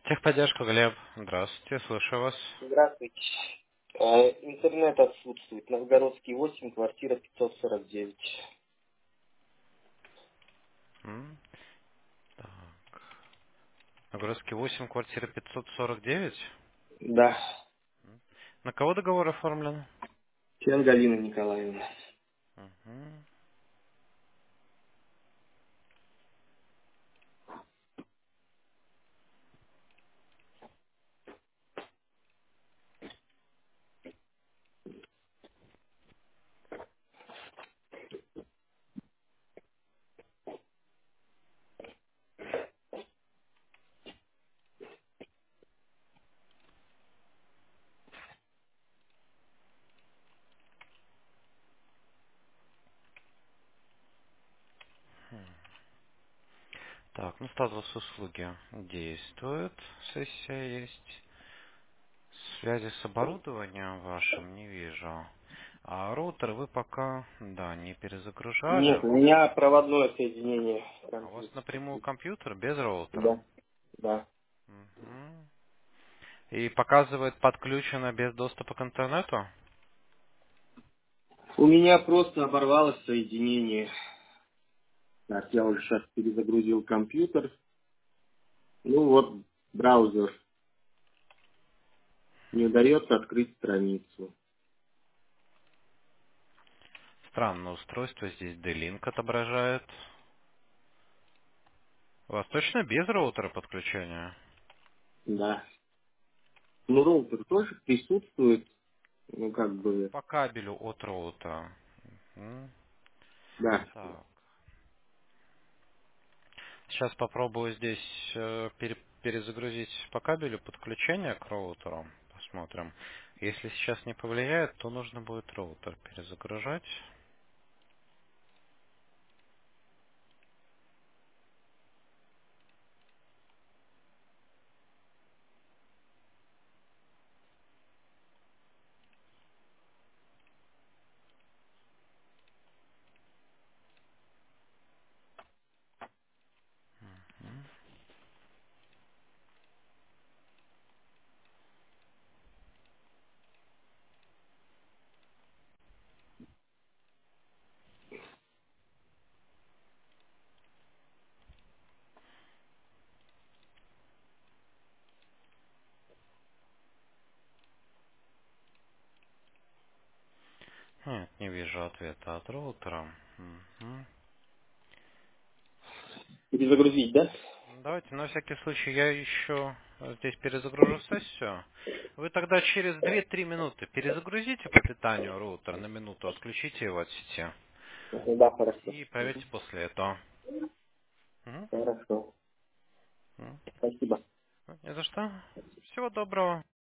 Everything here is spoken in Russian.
Техподдержка, Глеб. Здравствуйте, слушаю вас. Здравствуйте. Интернет отсутствует. Новгородский 8, квартира 549. М, Так. Нагородский 8, квартира 549. Да. На кого договор оформлен? Член Галина Николаевна. Мгм. Так, ну статус услуги действует. Сессия есть. Связи с оборудованием вашим не вижу. А роутер вы пока, да, не Нет, перезагружали. у меня проводное соединение А у вас компьютера. напрямую компьютер без роутера. Да. Да. Мгм. И показывает подключено без доступа к интернету? У меня просто оборвалось соединение. Так, я уже сейчас перезагрузил компьютер. Ну вот, браузер не удается открыть страницу. Странное устройство, здесь D-Link отображает. У вас точно без роутера подключения? Да. Ну, роутер тоже присутствует. Ну, как бы, По кабелю от роутера. М, да. Так. Сейчас попробую здесь перезагрузить по кабелю подключение к роутеру. Посмотрим. Если сейчас не повлияет, то нужно будет роутер перезагружать. Нет, не вижу ответа от роутера. Мгм. Перезагрузить, да? Давайте на всякий случай я еще здесь перезагружу сессию. Вы тогда через 2-3 минуты перезагрузите по питанию роутер на минуту, отключите его от сети Да, хорошо. и проверьте после этого. Мгм. Хорошо. Мгм. Спасибо. Не за что. Всего доброго.